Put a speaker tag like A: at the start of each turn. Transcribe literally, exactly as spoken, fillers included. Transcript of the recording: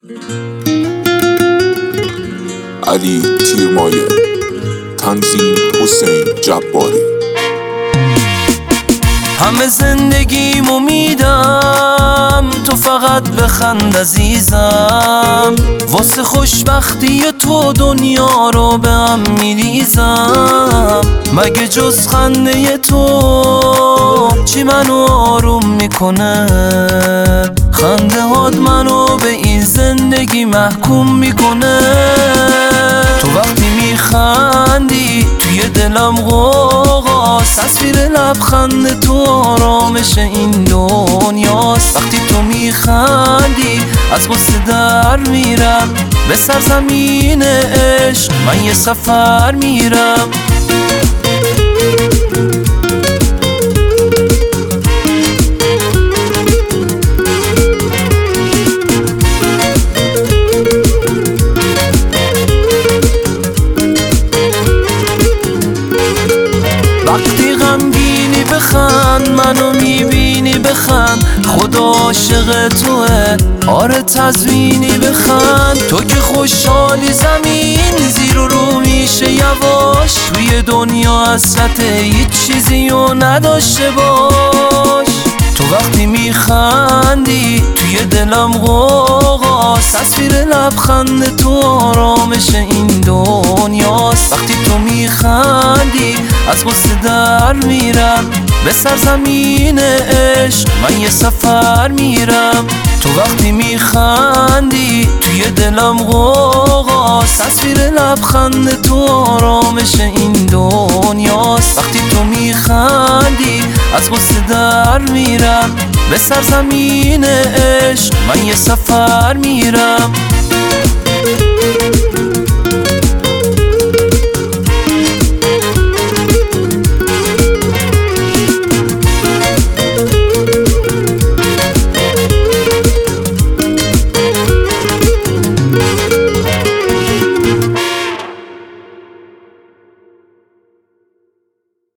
A: علی تیرمایه، تنظیم حسین جباری.
B: همه زندگیمو میدم تو فقط بخند عزیزم، واسه خوشبختی تو دنیا رو به هم میریزم. مگه جز خنده تو چی منو آروم میکنه؟ خنده هات منو به این زندگی محکوم میکنه. تو وقتی میخندی توی دلم غوغاست، تصویر لبخند تو آرامش این دنیاست. وقتی تو میخندی از غصه در میرم، به سرزمین عشق من یه سفر میرم. وقتی غمگینی بخند، منو میبینی بخند، خدا عاشق توه، آره تزمینی بخند. تو که خوشحالی زمین زیر و رو میشه یواش، توی دنیا حسرت هیچ چیزی رو نداشته باش. تو وقتی میخندی توی دلم غوغاست، تصویر لبخند تو آرامش این دنیاست. وقتی تو میخندی از غصه در میرم، به سرزمین عشق من یه سفر میرم. تو وقتی میخندی توی دلم غوغاست، تصویر لبخند تو آرامش این دنیاست. وقتی تو میخندی از غصه در میرم، به سرزمین عشق من یه سفر میرم.